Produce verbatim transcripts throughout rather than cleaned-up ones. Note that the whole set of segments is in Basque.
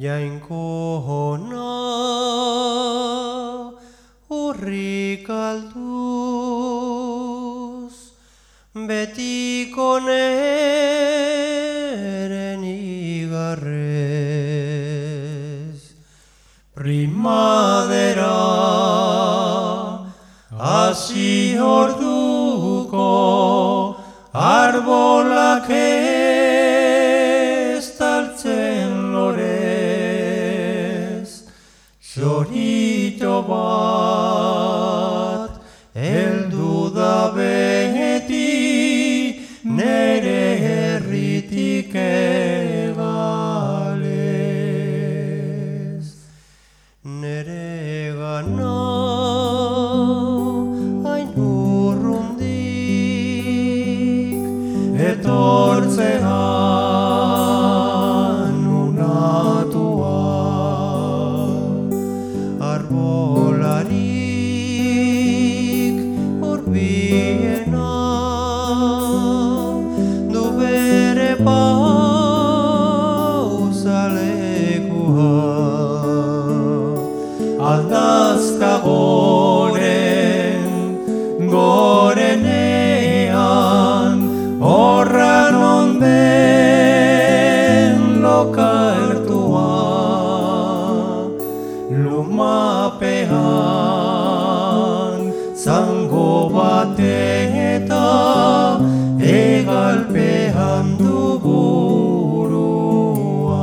Jainko hona urrik alduz, betiko neren igarrez. Primavera hasi orduko arbolak estaltzen lorez, xorito bat heldu da beti nere herritik egalez. Nere gana hain urrundik etortzean unatua, arbolarik urbiena du bere pausalekua. Aldazka goren, gorenean, horran onden lokartua, lumapean, zango bate eta egalpean du burua.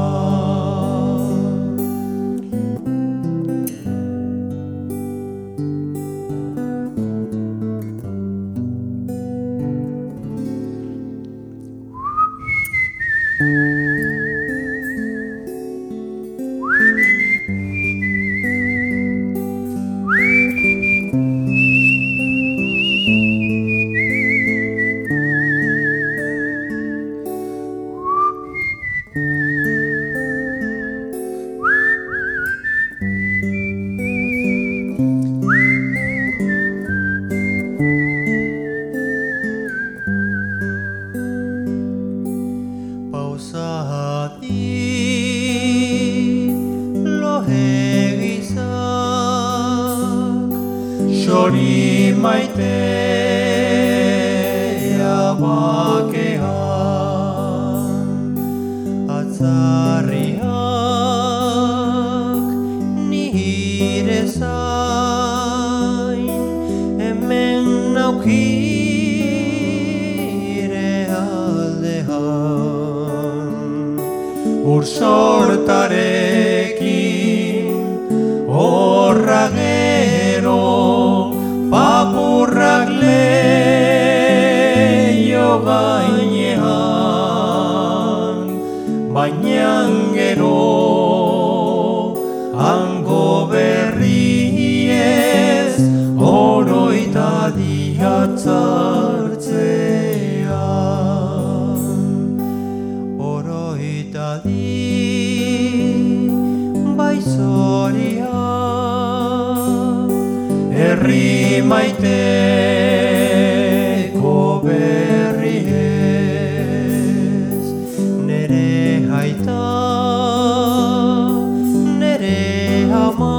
Pausati lohegizak, xori maitea bakean, atzarriak nire zain, hemen naukire aldean. Ursortarekin horra gero, papurrak leio gainean, bainan gero hango berriez oroita diatzartzean. Oroita di baizoria, herri maiteko berri ez, nere aita, nere ama,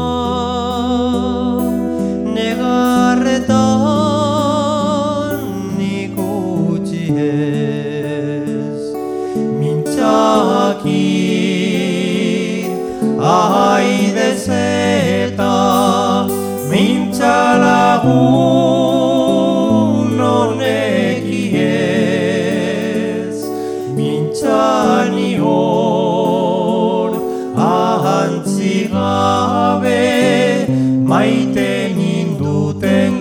negarretan ikutsi ez, mintzakit ahaidez eta mintzalagun honekiez, mintzani hor ahantzi gabe maite ninduten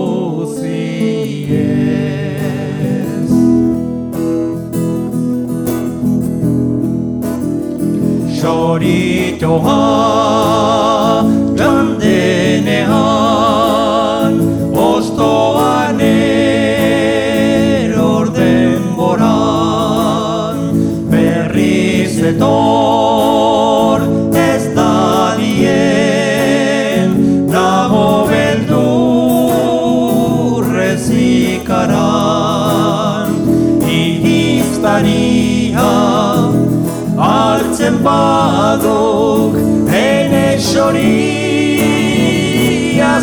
guziez. Xoritoa gandenean, ostoan eror denboran, berriz etor ez dadien, nago beldurrez ikaran, ihiztaria hartzen baduk ene xoria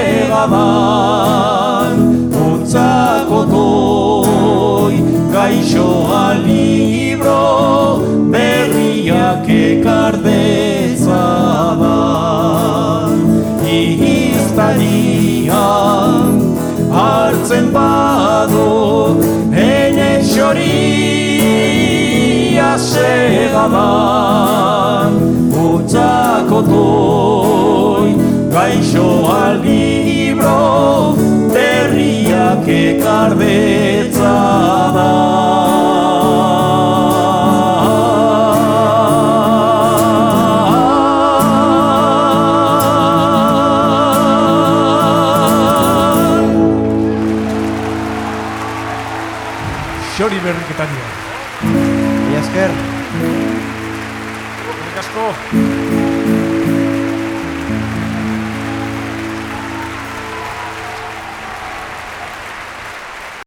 segadan untzako toi gaixoa libro berriak ekardetzadan iztanian hartzen baduk ene xoria segadan untzako toi gaixoa libro berriak ekardetzadan. Xori berriketania. Mila esker. Eskerrik asko.